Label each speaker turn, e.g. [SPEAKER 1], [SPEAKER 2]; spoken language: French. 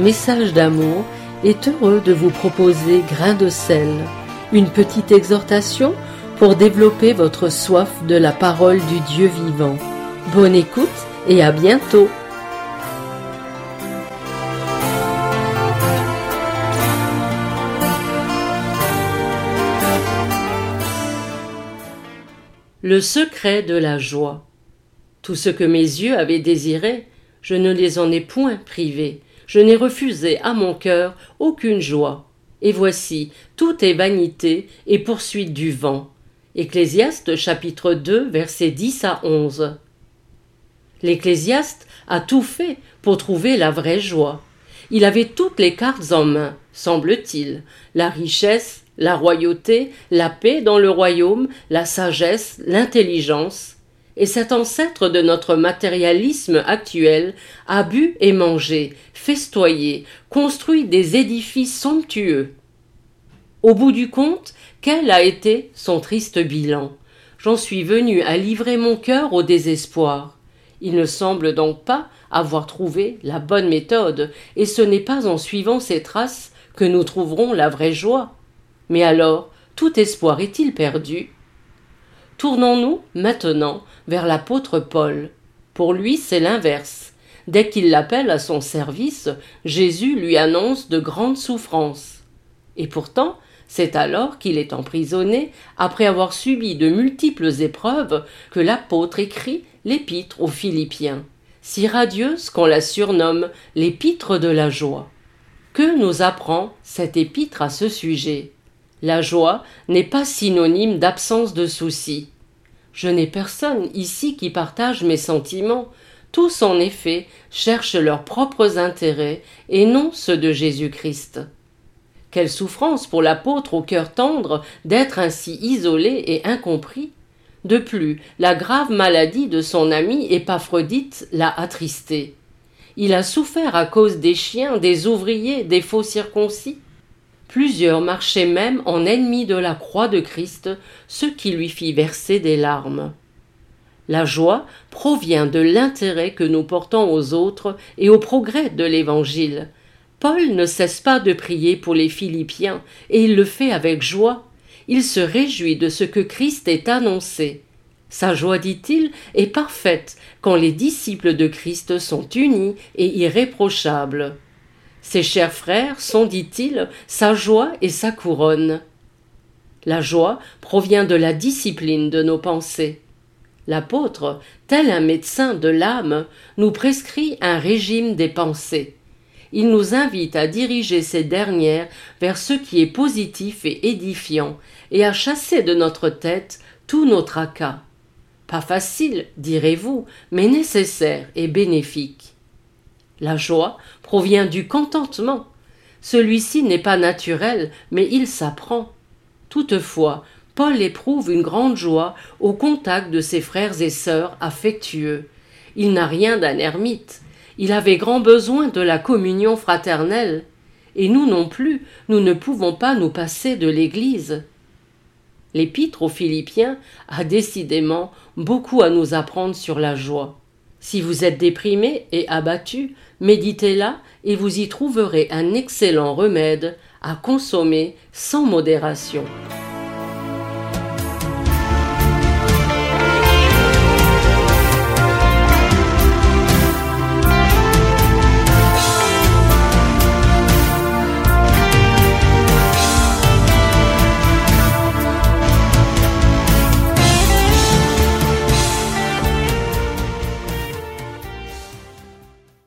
[SPEAKER 1] Message d'amour est heureux de vous proposer Grain de sel, une petite exhortation pour développer votre soif de la parole du Dieu vivant. Bonne écoute et à bientôt. Le secret de la joie. Tout ce que mes yeux avaient désiré, je ne les en ai point privés. Je n'ai refusé à mon cœur aucune joie. Et voici, tout est vanité et poursuite du vent. Ecclésiaste chapitre 2, versets 10 à 11. L'Ecclésiaste a tout fait pour trouver la vraie joie. Il avait toutes les cartes en main, semble-t-il, la richesse, la royauté, la paix dans le royaume, la sagesse, l'intelligence. Et cet ancêtre de notre matérialisme actuel a bu et mangé, festoyé, construit des édifices somptueux. Au bout du compte, quel a été son triste bilan? J'en suis venu à livrer mon cœur au désespoir. Il ne semble donc pas avoir trouvé la bonne méthode, et ce n'est pas en suivant ses traces que nous trouverons la vraie joie. Mais alors, tout espoir est-il perdu? Tournons-nous maintenant vers l'apôtre Paul. Pour lui, c'est l'inverse. Dès qu'il l'appelle à son service, Jésus lui annonce de grandes souffrances. Et pourtant, c'est alors qu'il est emprisonné, après avoir subi de multiples épreuves, que l'apôtre écrit l'épître aux Philippiens, si radieuse qu'on la surnomme l'épître de la joie. Que nous apprend cette épître à ce sujet? La joie n'est pas synonyme d'absence de soucis. Je n'ai personne ici qui partage mes sentiments. Tous, en effet, cherchent leurs propres intérêts et non ceux de Jésus-Christ. Quelle souffrance pour l'apôtre au cœur tendre d'être ainsi isolé et incompris. De plus, la grave maladie de son ami Épaphrodite l'a attristé. Il a souffert à cause des chiens, des ouvriers, des faux circoncis. Plusieurs marchaient même en ennemis de la croix de Christ, ce qui lui fit verser des larmes. La joie provient de l'intérêt que nous portons aux autres et au progrès de l'Évangile. Paul ne cesse pas de prier pour les Philippiens, et il le fait avec joie. Il se réjouit de ce que Christ est annoncé. Sa joie, dit-il, est parfaite quand les disciples de Christ sont unis et irréprochables. Ses chers frères sont, dit-il, sa joie et sa couronne. La joie provient de la discipline de nos pensées. L'apôtre, tel un médecin de l'âme, nous prescrit un régime des pensées. Il nous invite à diriger ces dernières vers ce qui est positif et édifiant, et à chasser de notre tête tous nos tracas. Pas facile, direz-vous, mais nécessaire et bénéfique. La joie provient du contentement. Celui-ci n'est pas naturel, mais il s'apprend. Toutefois, Paul éprouve une grande joie au contact de ses frères et sœurs affectueux. Il n'a rien d'un ermite. Il avait grand besoin de la communion fraternelle. Et nous non plus, nous ne pouvons pas nous passer de l'Église. L'épître aux Philippiens a décidément beaucoup à nous apprendre sur la joie. Si vous êtes déprimé et abattu, méditez-la et vous y trouverez un excellent remède à consommer sans modération.